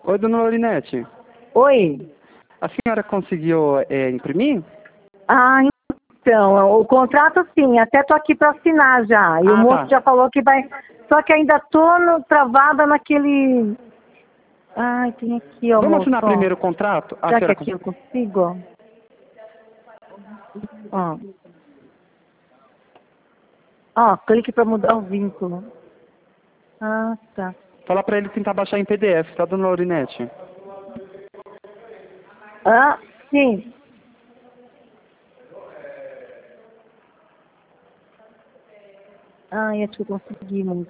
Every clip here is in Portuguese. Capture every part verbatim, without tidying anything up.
Oi, dona Laurinete. Oi. A senhora conseguiu é, imprimir? Ah, então, o contrato sim, até tô aqui para assinar já. E o Ah, moço tá. já falou que vai. Só que ainda tô no, travada naquele. Ai, tem aqui, ó, Vamos moço. assinar Ó. primeiro o contrato? A Será que senhora... aqui eu consigo? Ó. Ó, clique para mudar o vínculo. Ah, tá. Fala pra ele tentar baixar em P D F, tá, dona Laurinete? Ah, sim. Ai, acho que eu consegui, moço.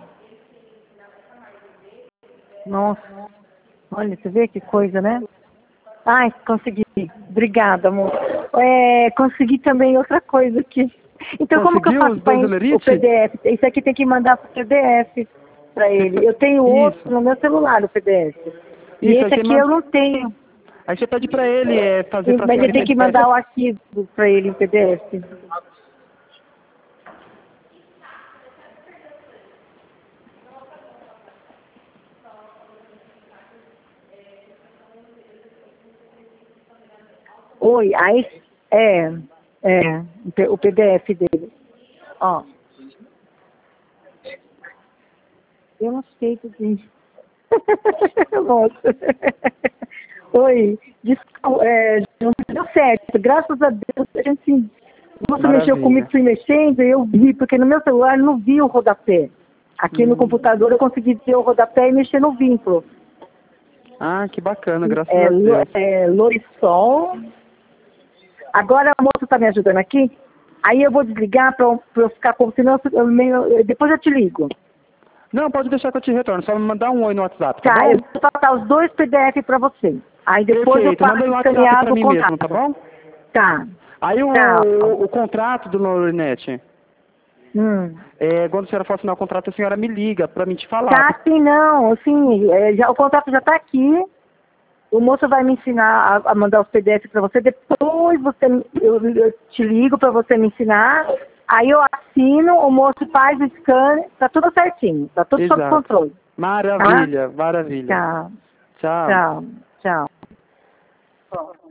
Nossa. Olha, você vê que coisa, né? Ai, consegui. Obrigada, amor. É, consegui também outra coisa aqui. Então, como que eu Conseguiu faço os para dois o olerite? P D F? Isso aqui tem que mandar para o P D F para Você ele. fa- Eu tenho outro Isso. no meu celular, o P D F. E Isso, aí esse você aqui manda... eu não tenho. Aí você pede pra ele é, fazer E- pra Mas senhora ele em tem que P D F. mandar o arquivo para ele em P D F. Oi, aí é, é, o P D F dele. Ó, eu não sei tudo. Nossa. Oi, desculpa, é, não deu certo. Graças a Deus, a gente, você mexeu comigo, Maravilha. fui mexendo, e eu vi, porque no meu celular eu não vi o rodapé. Aqui no Hum. computador eu consegui ver o rodapé e mexer no vínculo. Ah, que bacana, graças É, a Lo- Deus. é Lorisol. Agora a moça está me ajudando aqui. Aí eu vou desligar para eu ficar com. Senão eu, meio, depois eu te ligo. Não, pode deixar que eu te retorno. Só me mandar um oi no WhatsApp, tá Tá, bom? eu vou passar os dois P D F para você. Aí depois eu Perfeito. passo Manda no WhatsApp pra escaneado o mim mesmo, tá contrato. bom? Tá. Aí Tchau. o, o contrato do Laurinete, Hum. é, quando a senhora for assinar o contrato, a senhora me liga pra mim te falar. Tá sim, não. Assim, é, já, o contrato já está aqui. O moço vai me ensinar a, a mandar os P D F para você. Depois você, eu, eu te ligo para você me ensinar. Aí eu assino, o moço faz o scan. Tá tudo certinho. Tá tudo sob Exato. controle. Tá? Maravilha, maravilha. Tchau. Tchau. Tchau. Tchau.